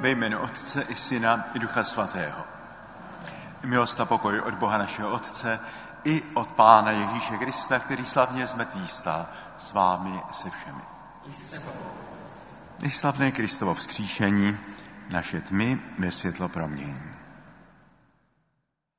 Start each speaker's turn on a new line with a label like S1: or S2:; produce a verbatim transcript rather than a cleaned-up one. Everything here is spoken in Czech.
S1: Ve jménu Otce i Syna i Ducha Svatého. Milost a pokoj od Boha našeho Otce i od Pána Ježíše Krista, který slavně z mrtvých vstal, s vámi se všemi. Slavné Kristovo vzkříšení naše tmy ve světlo promění.